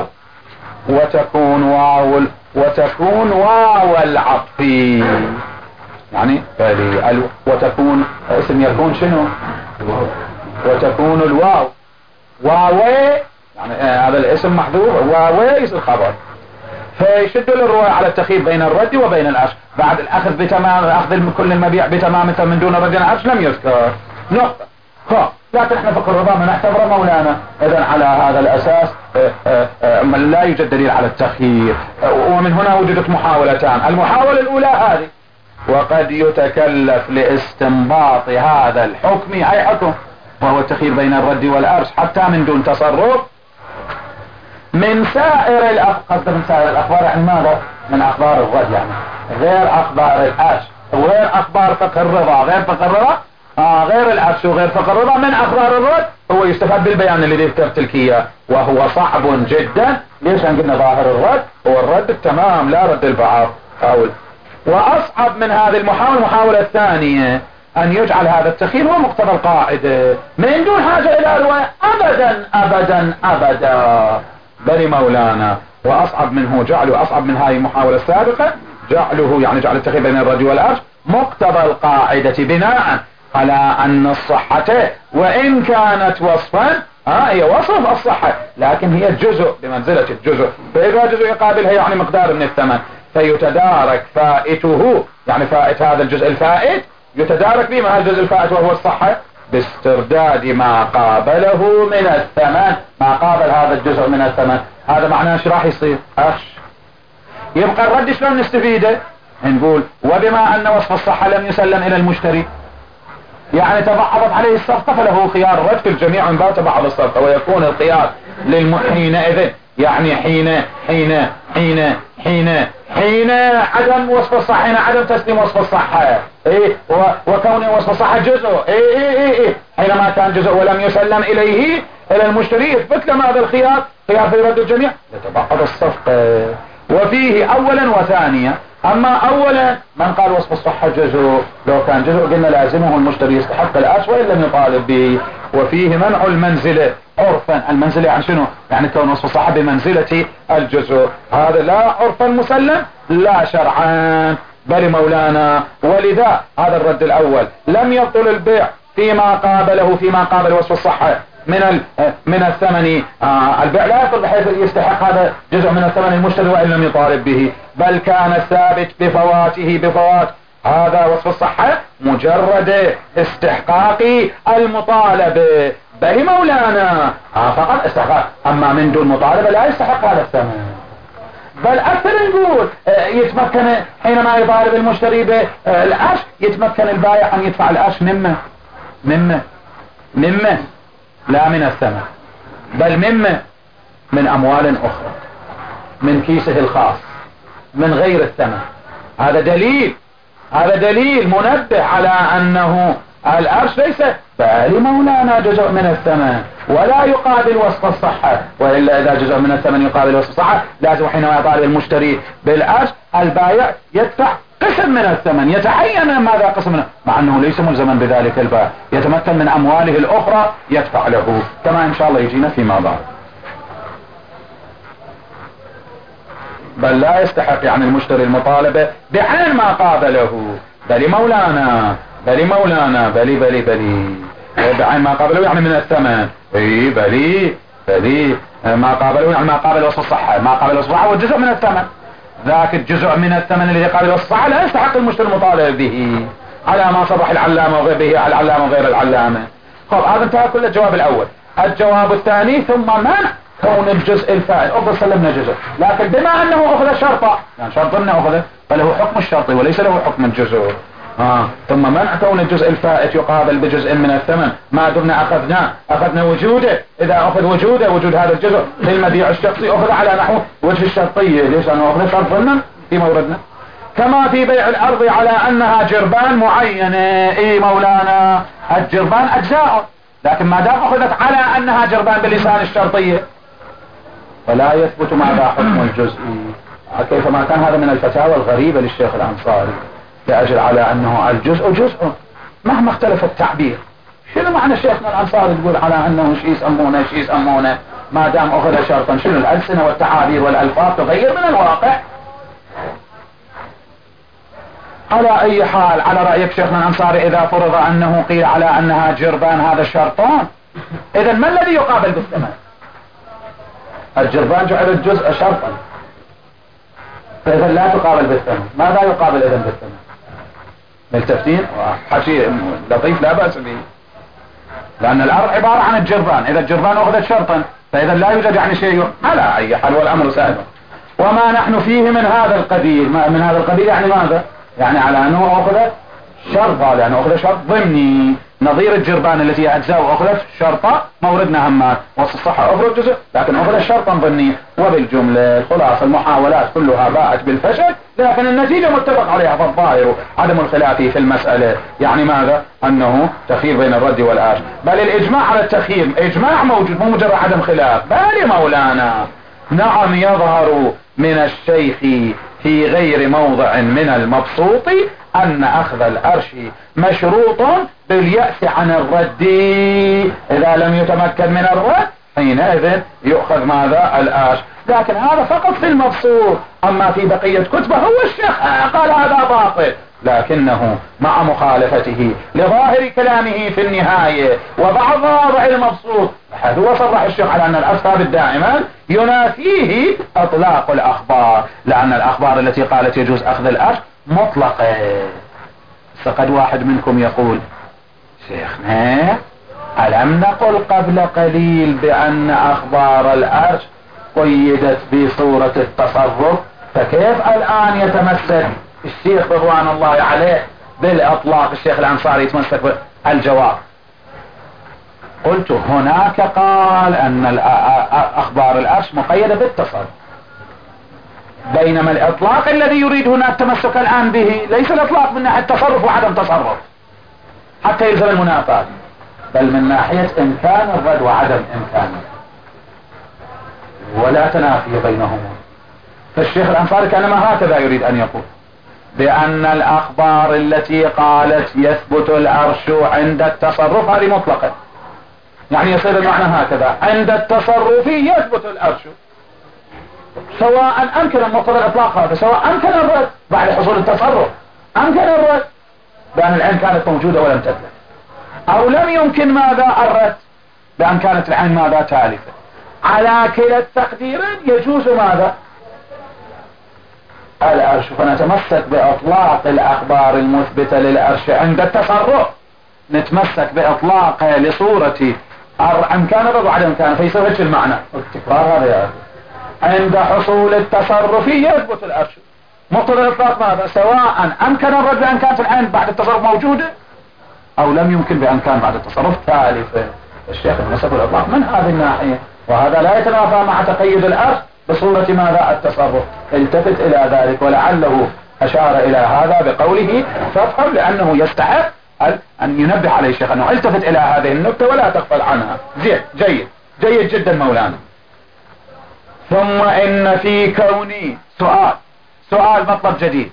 وتكون واو العطف، يعني وتكون اسم يكون شنو؟ وتكون الواو يعني هذا الاسم محذوف، يصير خبر، فيشد للرواية على التخيير بين الرد وبين العرش. بعد الاخذ بتمام، اخذ كل المبيع بتمام من دون رد العرش لم يذكر نقطة. لكن احنا فقه الرضا ما نعتبره مولانا. اذا على هذا الاساس لا يوجد دليل على التخيير. ومن هنا وجدت محاولتان. المحاولة الاولى هذه، وقد يتكلف لاستنباط هذا الحكم، اي حكم، وهو التخيير بين الرد والعرش حتى من دون تصرف، من سائر الاخبار. من سائر الاخبار يعني ماذا؟ من اخبار الرد، يعني غير اخبار العرش، وغير اخبار فقه الرضا، غير فقه الرضا، غير العرش وغير فقه الرضا. من اخبار الرد هو يستفاد بالبيان الذي ذكرت لك اياه، وهو صعب جدا. ليش؟ ان قلنا ظاهر الرد هو الرد التمام لا رد البعض. واصعب من هذه المحاولة الثانية ان يجعل هذا التخيير هو مقتضى القاعدة من دون حاجة الى رواية ابدا ابدا ابدا. بل مولانا واصعب منه جعله، اصعب من هذه المحاولة السابقة جعله، يعني جعل التخيير بين الرد والعرش مقتضى القاعدة، بناء على ان الصحة وان كانت وصفا، هي وصف الصحة، لكن هي جزء بمنزلة الجزء. فاذا جزء يقابلها يعني مقدار من الثمن، فيتدارك فائته، يعني فائت هذا الجزء الفائت يتدارك به مع الجزء الفائت وهو الصحة باسترداد ما قابله من الثمن، ما قابل هذا الجزء من الثمن. هذا معناه ايش راح يصير؟ يبقى الرد شلون نستفيده؟ نقول وبما ان وصف الصحة لم يسلم الى المشتري، يعني تبعضت عليه الصفقة، فله خيار الرد في الجميع من باب تبعض الصفقة، ويكون الخيار حينئذ، يعني حين عدم وصف الصحة، حين عدم تسليم وصف الصحة، وكون وصف الصحة جزء، حينما كان جزء ولم يسلم اليه الى المشتري يثبت له هذا الخيار، خيار في رد الجميع لتبعض الصفقة. وفيه اولا وثانيا. اما اولا من قال وصف الصحة جزء، لو كان جزء قلنا لازمه المشتري يستحق العرش وان لم يطالب به. وفيه منع المنزلة عرفا. المنزلة يعني شنو؟ يعني كون وصف الصحة بمنزلة الجزء، هذا لا عرفا مسلم لا شرعا. بل مولانا ولذا هذا الرد الأول لم يبطل البيع فيما قابل وصف الصحة من الثمن. البيع لا يبطل بحيث يستحق هذا جزء من الثمن المشتري وإن لم يطالب به، بل كان الثابت بفوات هذا وصف الصحة مجرد استحقاق المطالبة. بل مولانا فقط استحقاق، أما من دون مطالبة لا يستحق هذا الثمن. بل أكثر نقول يتمكن حينما يطالب المشتري بالأرش يتمكن البائع أن يدفع الأرش مما لا من الثمن، بل من أموال أخرى من كيسه الخاص من غير الثمن. هذا دليل منبه على أنه الأرش ليس بل مولانا جزء من الثمن ولا يقابل وصف الصحة، وإلا إذا جزء من الثمن يقابل وصف الصحة لازم حينما يطالب المشتري بالأرش البائع يدفع قسم من الثمن، يتعين ماذا قسم منه، مع أنه ليس ملزما بذلك البائع، يتمكن من أمواله الأخرى يدفع له، كما إن شاء الله يجينا فيما بعد. بل لا يستحق يعني المشتري المطالبة بعين ما قابله. بل مولانا بعين ما قابله يعني من الثمن. بلي ما قابله يعني ما قابل وصف الصحة، ما قابل وصف الصحة وجزء من الثمن، ذاك الجزء من الثمن الذي قابل وصف الصحة لا يستحق المشتري المطالبة به على ما صرح العلامة وغير به على العلامة وغير العلامة. هذا انتهى كل الجواب الأول. الجواب الثاني ثم منع كون الجزء الفائت. أفضل سلمنا جزء، لكن بما أنه أخذ شرطا يعني شرط أنه أخذ فله حكم الشرط وليس له حكم الجزء. ثم منع كون الجزء الفائت يقابل بجزء من الثمن ما دمنا أخذنا وجوده. إذا أخذ وجود هذا الجزء للمبيع الشخصي أخذ على نحو وجه الشرطية. ليش؟ أنه أخذ شرط ضمن في موردنا، كما في بيع الأرض على أنها جربان معينة. مولانا الجربان أجزاء، لكن ما دام أخذت على أنها جربان بلسان الشرطية فلا يثبت ماذا حكم الجزء. كيفما كان هذا من الفتاوى الغريبة للشيخ الأنصاري لأجل على أنه الجزء جزء مهما اختلف التعبير. شنو معنى شيخنا الأنصاري يقول على أنه شيء يسمونه ما دام أخذ شرطا؟ شنو الألسنة والتعابير والألفاظ تغير من الواقع؟ على أي حال على رأيك شيخنا الأنصاري إذا فرض أنه قيل على أنها جربان هذا الشرطان، إذا ما الذي يقابل بالثمن؟ الجربان جعل الجزء شرطا، فإذا لا تقابل بالثمن. ماذا يقابل إذن بالثمن؟ ملتفتين حكي لطيف لا بأس به، لأن الأرض عبارة عن الجربان، إذا الجربان أخذت شرطا فإذا لا يوجد يعني شيء على أي حال والأمر سائل. وما نحن فيه من هذا القبيل يعني ماذا؟ يعني على أنه أخذ شرطا، لأنه أخذ شرط ضمني نظير الجربان التي أجزاء أخذت شرطا موردنا همات وصف الصحة أخذ جزء لكن أخذ شرطا ضمني. وبالجملة خلاص المحاولات كلها باءت بالفشل، لكن النتيجة متفق عليها، فالظاهر عدم الخلاف في المسألة يعني ماذا؟ أنه تخير بين الرد والآش، بل الإجماع على التخيير إجماع موجود مو مجرد عدم خلاف. بل مولانا نعم يظهر من الشيخ في غير موضع من المبسوط أن أخذ الأرش مشروط باليأس عن الرد، إذا لم يتمكن من الرد حينئذ يؤخذ ماذا؟ الأرش. لكن هذا فقط في المبسوط، أما في بقية كتبه هو الشيخ قال هذا باطل، لكنه مع مخالفته لظاهر كلامه في النهاية وبعض واضع المبسوط حيث صرح الشيخ على أن الأسباب الدائمة ينافيه أطلاق الأخبار، لأن الأخبار التي قالت يجوز أخذ الأرش مطلقة. فقد واحد منكم يقول شيخنا ألم نقل قبل قليل بأن أخبار الأرش قيدت بصورة التصرف، فكيف الآن يتمسك الشيخ رضوان الله عليه بالأطلاق؟ الشيخ الأنصاري يتمسك بالجواب. قلت هناك قال أن أخبار الأرش مقيدة بالتصرف، بينما الإطلاق الذي يريد هنا التمسك الآن به ليس الإطلاق من ناحية تصرف وعدم تصرف حتى يلزم المنافاة، بل من ناحية إمكان الرد وعدم إمكانه، ولا تنافي بينهما. فالشيخ الأنصاري كانما هكذا يريد أن يقول بأن الأخبار التي قالت يثبت الأرش عند التصرف هذه مطلقة، يعني يصير المعنى هكذا: عند التصرف يثبت الأرش، سواء أمكن مقتضى الإطلاق هذا، سواء أمكن الرد بعد حصول التصرف، أمكن الرد بأن العين كانت موجودة ولم تتلف، أو لم يمكن ماذا الرد بأن كانت العين ماذا تالفة. على كلا التقديرين يجوز ماذا الأرش، فنتمسك بإطلاق الأخبار المثبتة للأرش عند التصرف، نتمسك بإطلاقها لصورة أمكان الرد وعدم إمكانه، فيصير هيك المعنى التكرار هذا يعني. عند حصول التصرف يثبت الأرش، مقتضى الإطلاق ماذا؟ سواء أمكن الرد بأن كانت العين بعد التصرف موجودة أو لم يمكن بأن كان بعد التصرف تالفة. الشيخ نسب الإطلاق من هذه الناحية، وهذا لا يتنافى مع تقيد الأرش بصورة ماذا التصرف. التفت إلى ذلك، ولعله أشار إلى هذا بقوله فافهم، لأنه يستحق أن ينبه عليه الشيخ أنه التفت إلى هذه النقطة ولا تغفل عنها. زين، جيد جدا مولانا. ثم إن في كوني سؤال مطلب جديد: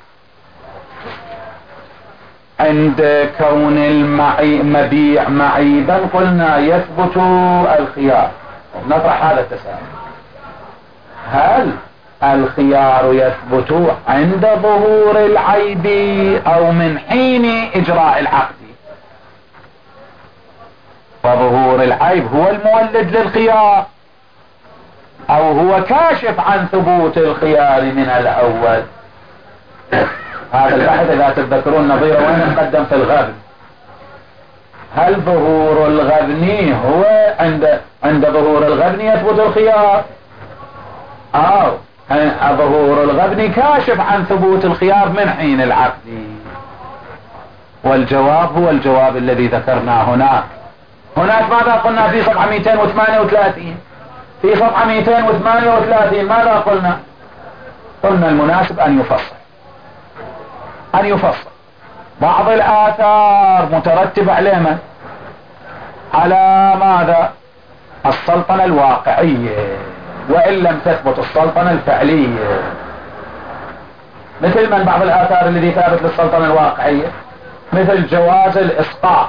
عند كون المبيع معيبا قلنا يثبت الخيار. نطرح هذا التساؤل: هل الخيار يثبت عند ظهور العيب أو من حين إجراء العقد؟ فظهور العيب هو المولد للخيار، أو هو كاشف عن ثبوت الخيار من الأول؟ هذا البحث إذا تتذكرون نظير وين نقدم في الغبن. هل ظهور الغبن هو عند ظهور الغبن يثبت الخيار، أو ظهور الغبن كاشف عن ثبوت الخيار من حين العقد؟ والجواب هو الجواب الذي ذكرناه هناك ماذا قلنا في صفحة 238؟ في صفحة 238 ماذا قلنا؟ قلنا المناسب أن يفصل بعض الآثار مترتبة على على ماذا؟ السلطنة الواقعية، وإن لم تثبت السلطنة الفعلية. مثل من بعض الآثار الذي ثابت للسلطنة الواقعية، مثل جواز الإسقاط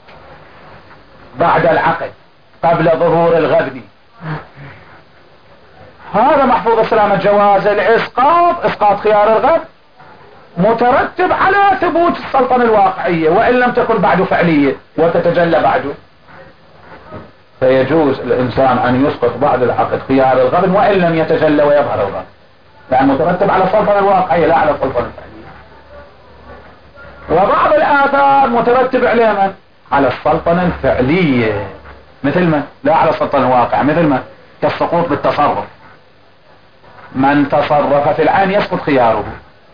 بعد العقد قبل ظهور الغبن، هذا محفوظ السلامة. جواز الإسقاط، إسقاط خيار الغبن، مترتب على ثبوت السلطنة الواقعية وإن لم تكن بعد فعلية وتتجلى بعده. فيجوز الإنسان أن يسقط بعد العقد خيار الغبن وإن لم يتجلى ويظهر الغبن، لأنه مترتب على السلطنة الواقعية لا على السلطنة الفعلية. وبعض الآثار مترتب عليها على السلطنة الفعلية، مثل من؟ لا على السلطنة الواقع، مثل من؟ كالسقوط بالتصرف. من تصرف في العين يسقط خياره،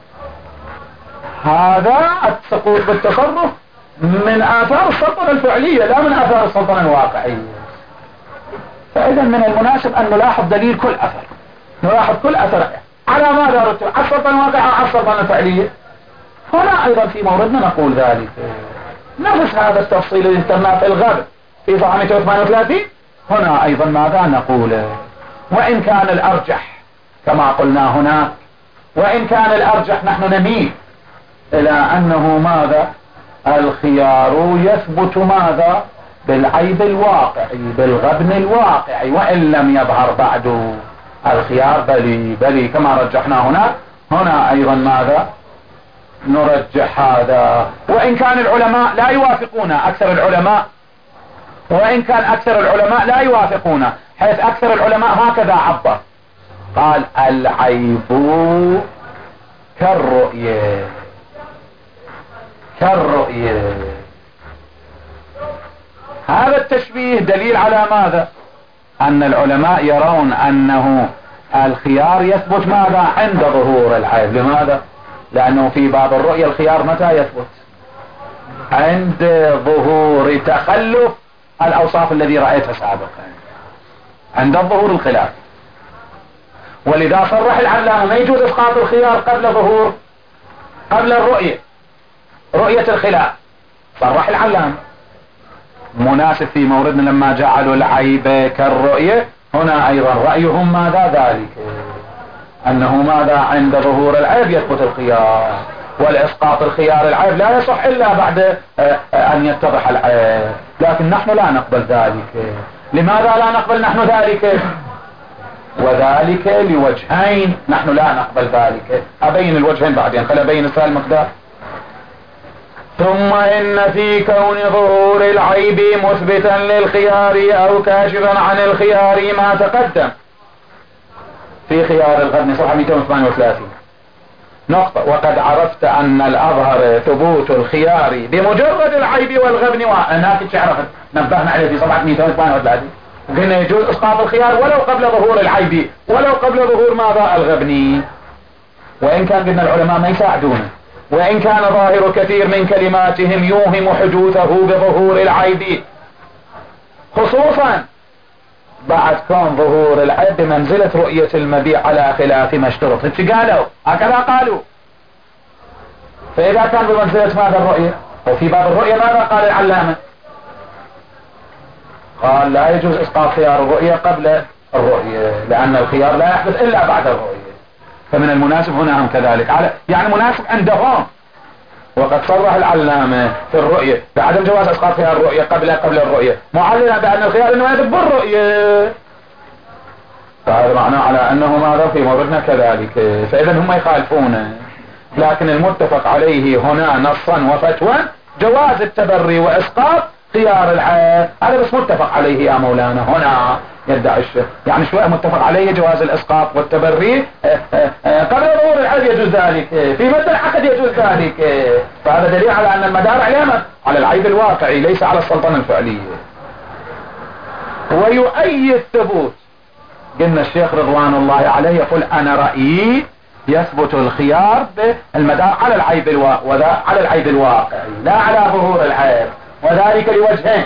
هذا السقوط بالتصرف من آثار السلطنة الفعلية لا من آثار السلطنة الواقعية. فإذا من المناسب أن نلاحظ دليل كل أثر، نلاحظ كل أثر على ماذا رتب، على السلطنة الواقعية أو على السلطنة الفعلية. هنا أيضا في موردنا نقول ذلك، نفس هذا التفصيل الذي ذكرناه في الغبن في صفحة 238. هنا أيضا ماذا نقول؟ وإن كان الأرجح كما قلنا هناك، وإن كان الأرجح نحن نميل إلى أنه ماذا؟ الخيار يثبت ماذا؟ بالعيب الواقعي، بالغبن الواقعي، وإن لم يظهر بعد الخيار بلي كما رجحنا هنا أيضا ماذا؟ نرجح هذا. وإن كان العلماء لا يوافقون، أكثر العلماء، وإن كان أكثر العلماء لا يوافقون، حيث أكثر العلماء هكذا عبر، قال العيب كالرؤية. هذا التشبيه دليل على ماذا؟ أن العلماء يرون أنه الخيار يثبت ماذا؟ عند ظهور العيب. لماذا؟ لأنه في باب الرؤية الخيار متى يثبت؟ عند ظهور تخلف الأوصاف الذي رأيتها سابقا، عند ظهور الخلاف. ولذا صرح العلامة ما يجوز إسقاط الخيار قبل الرؤية، رؤية الخلاف. صرح العلامة مناسب في موردنا لما جعلوا العيب كالرؤية. هنا أيضا رأيهم ماذا؟ ذلك أنه ماذا؟ عند ظهور العيب يثبت الخيار. والإسقاط الخيار العيب لا يصح إلا بعد أن يتضح العيب، لكن نحن لا نقبل ذلك. لماذا لا نقبل نحن ذلك؟ وذلك لوجهين، نحن لا نقبل ذلك. أبين الوجهين بعدين، خل أبين سؤال المقدار. ثم إن في كون ظهور العيب مثبتا للخيار أو كاشفا عن الخيار ما تقدم في خيار الغبن صفحة 238 نقطة. وقد عرفت أن الأظهر ثبوت الخيار بمجرد العيب والغبن، وهناك عرفت نبهنا عليه في صفحة 238 وقلنا يجوز إسقاط الخيار ولو قبل ظهور العيب ولو قبل ظهور ماذا؟ الغبن. وإن كان قلنا العلماء ما يساعدونه، وإن كان ظاهر كثير من كلماتهم يوهم حدوثه بظهور العيب، خصوصا بعد كون ظهور العيب بمنزلة رؤية المبيع على خلاف ما اشترط. قالوا هكذا قالوا. فإذا كان بمنزلة ماذا الرؤية؟ وفي باب الرؤية ماذا قال العلامة؟ قال لا يجوز إسقاط خيار الرؤية قبل الرؤية، لأن الخيار لا يحدث إلا بعد الرؤية. فمن المناسب هنا هم كذلك، يعني مناسب عندهم. وقد صرح العلامة في الرؤية بعدم جواز إسقاط خيار الرؤية قبل الرؤية، معلنا بأن الخيار إنما يدب الرؤية. فهذا معناه على أنه ماذا في موردنا كذلك، فإذا هم يخالفون. لكن المتفق عليه هنا نصا وفتوى جواز التبري وإسقاط خيار العيب، هذا بس متفق عليه يا مولانا. هنا يدعي الشيخ يعني شوية متفق عليه جواز الإسقاط والتبري قبل ظهور العيب يجوز ذلك، في مدى العقد يجوز ذلك. فهذا دليل على أن المدار على العيب الواقعي ليس على السلطنة الفعلية. ويؤيد ثبوت، قلنا الشيخ رضوان الله عليه يقول أنا رأيي يثبت الخيار بالمدار على العيب على العيب الواقعي لا على ظهور العيب، وذلك لوجهين.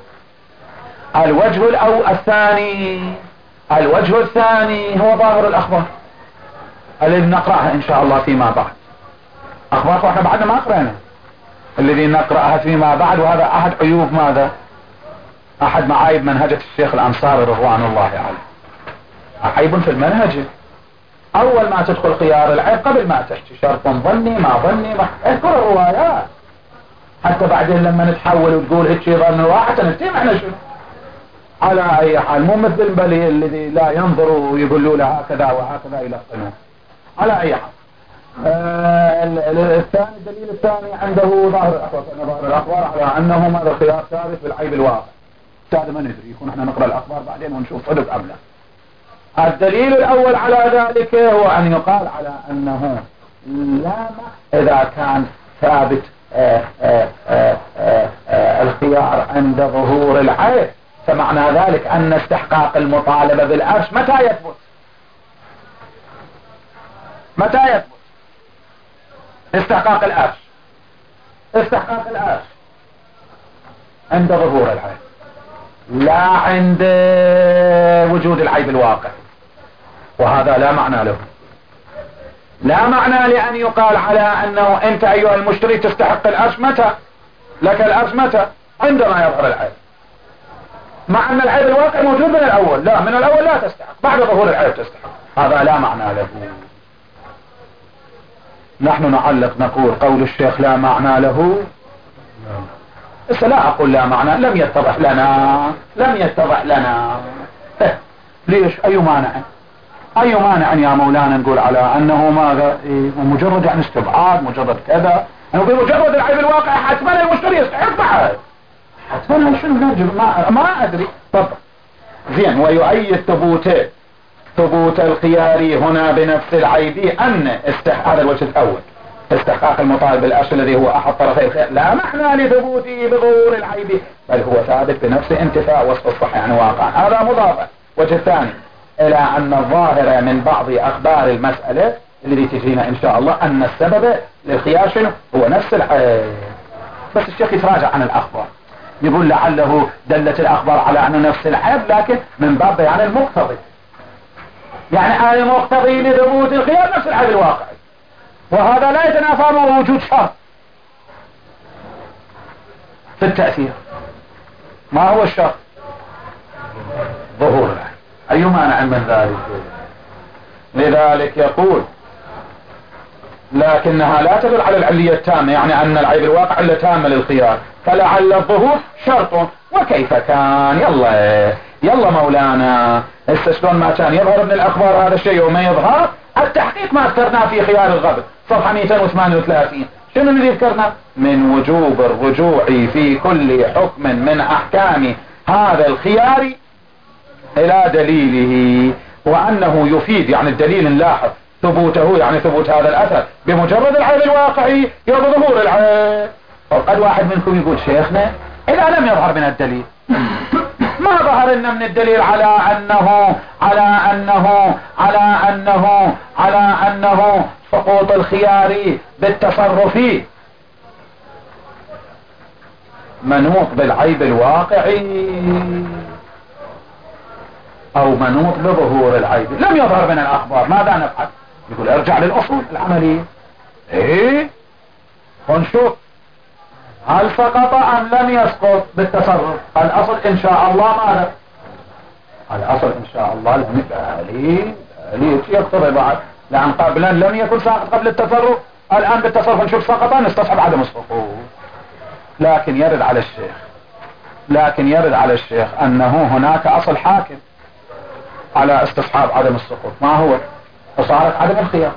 الوجه الثاني هو ظاهر الأخبار الذي نقرأها إن شاء الله فيما بعد. أخبار احنا بعدنا ما قرأنا الذي نقرأها فيما بعد، وهذا أحد عيوب ماذا؟ أحد معايب منهجة الشيخ الأنصاري رضوان الله عليه. عيب في المنهج، أول ما تدخل خيار العيب قبل ما تحكي شرط ظني ما ظني ما اذكر الروايات، حتى بعدين لما نتحول وتقول هيك ظن واحد نتيم احنا شنو. على اي حال مو مثل البلي الذي لا ينظر ويقولوا له هكذا وهكذا يلقنون. على اي حال الثاني الدليل الثاني عنده ظاهر الاخبار على انه ماذا خيار ثابت بالعيب الواقع. هذا ما ندري، يكون احنا نقرا الاخبار بعدين ونشوف صدق ام لا. الدليل الاول على ذلك هو ان يقال على انه لا اذا كان ثابت الخيار عند ظهور العيب، فمعنى ذلك أن استحقاق المطالبة بالعرش متى يثبت؟ استحقاق العرش عند ظهور العيب، لا عند وجود العيب الواقع. وهذا لا معنى له، لا معنى لأن يقال على أنه أنت أيها المشتري تستحق العرش متى؟ لك العرش متى؟ عندما يظهر العيب، مع أن العيب الواقع موجود من الأول. لا، من الأول لا تستحق، بعد ظهور العيب تستحق. هذا لا معنى له. نحن نعلق نقول قول الشيخ لا معنى له. بس لا أقول لا معنى، لم يتضح لنا. ليش؟ أي مانع يا مولانا نقول على أنه ماذا مجرد يعني استبعاد، مجرد كذا، أنه بمجرد العيب الواقع حتما المشتري يستحق بعد، حتما شنو نرجع ما أدري. طب زين. ويؤيد ثبوت الخيار هنا بنفس العيب أن هذا الوجه الأول استحقاق المطالب بالأرش الذي هو أحد طرفي الخيار لا معنى لثبوته بظهور العيب، بل هو ثابت بنفس انتفاء وصف الصح يعني واقع. هذا مضاف. وجه الثاني إلى أن الظاهر من بعض أخبار المسألة الذي تجينا إن شاء الله أن السبب للخيار شنو هو نفس العيب. بس الشيخ يتراجع عن الأخبار، يقول لعله دلت الأخبار على أنه نفس العيب، لكن من باب بيان المقتضي، يعني المقتضي لثبوت الخيار نفس العيب الواقعي، وهذا لا يتنافى مع وجود شرط في التأثير. ما هو الشرط؟ ظهور العيب. أي مانع من ذلك؟ لذلك يقول لكنها لا تدل على العلية التامة، يعني أن العيب الواقع علة تامة للخيار، فلعل الظهور شرط. وكيف كان؟ يلا مولانا، شلون ما كان يظهر من الأخبار هذا الشيء وما يظهر. التحقيق ما ذكرناه في خيار الغبر صفحة 238. شنو اللي ذكرنا؟ من وجوب الرجوع في كل حكم من أحكام هذا الخيار إلى دليله، وأنه يفيد، يعني الدليل نلاحظ ثبوته، يعني ثبوت هذا الأثر بمجرد العيب الواقعي يرضى ظهور العيب. وقد واحد منكم يقول شيخنا إذا لم يظهر من الدليل، ما ظهر لنا من الدليل على أنه سقوط الخيار بالتصرف منوط بالعيب الواقعي أو منوط بظهور العيب. لم يظهر من الأخبار، ماذا نفعل؟ يقول ارجع للأصول العملية، ونشوف هل سقط أم لم يسقط بالتصرف. الأصل إن شاء الله ماذا؟ الأصل إن شاء الله دليل يقتضي بعد، لأن قبلا لم يكن ساقط قبل التصرف، الآن بالتصرف نشوف سقطا نستصحب عدم السقوط. لكن يرد على الشيخ أنه هناك أصل حاكم على استصحاب عدم السقوط. ما هو؟ فصارت عدم الخيار،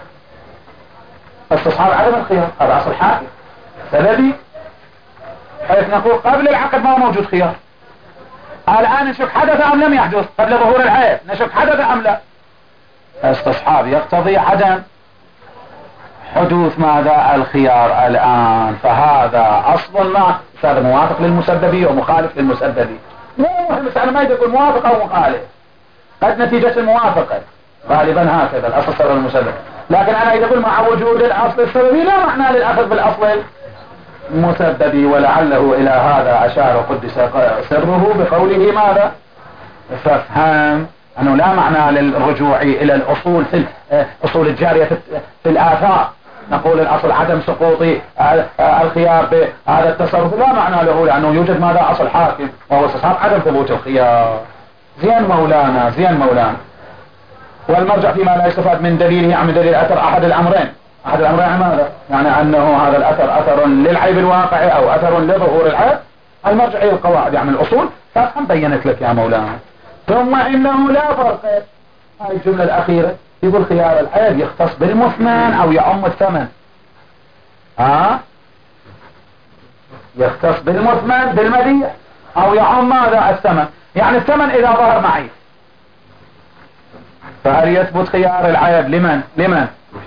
استصحاب عدم الخيار هذا أصل حاكم سببي، حيث نقول قبل العقد ما موجود خيار. الآن نشوف حدث أم لم يحدث قبل ظهور العيب، نشوف حدث أم لا. استصحاب يقتضي عدم حدوث ماذا؟ الخيار الآن. فهذا أصل ما هذا موافق للمسببي ومخالف للمسببي. مو مهم أنا ما يقول موافق أو مخالف، قد نتيجة الموافقة غالبا هكذا الأصل صار المسبب. لكن أنا إذا أقول مع وجود الأصل السببي لا معنى للأخذ بالأصل المسببي. ولعله إلى هذا أشار قدس سره بقوله ماذا؟ فافهم أنه لا معنى للرجوع إلى الأصول في الأصول الجارية في الآثار. نقول الأصل عدم سقوط الخيار بهذا التصرف، لا معنى له، لأنه يوجد ماذا؟ أصل حاكم وهو استصحاب عدم ثبوت الخيار. زين مولانا. والمرجع فيما لا يستفاد من دليله عن دليل أثر أحد الأمرين ماذا؟ يعني أنه هذا الأثر أثر للعيب الواقعي أو أثر لظهور العيب. المرجع هي القواعد، يعني الأصول. فهم بينت لك يا مولانا. ثم إنه لا فرق، هاي الجملة الأخيرة يقول خيار العيب يختص بالمثمن أو يعم الثمن. يختص بالمثمن بالمبيع أو يعم ماذا؟ الثمن. يعني الثمن إذا ظهر معي، فهل يثبت خيار العيب لمن؟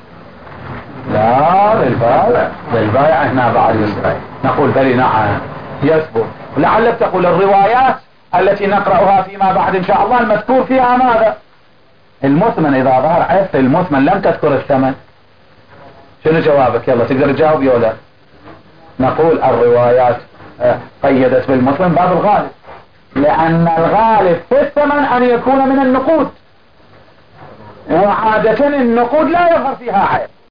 لا، للبائع هنا بعد يسرع. نقول بلي نعم يثبت. لعلك تقول الروايات التي نقرأها فيما بعد إن شاء الله المذكور فيها ماذا؟ المثمن. إذا ظهر عيب في المثمن لم تذكر الثمن. شنو جوابك؟ يلا تقدر تجاوب ولا؟ نقول الروايات قيدت بالمثمن باب الغالب، لأن الغالب في الثمن أن يكون من النقود، وعادة النقود لا يظهر فيها عيب.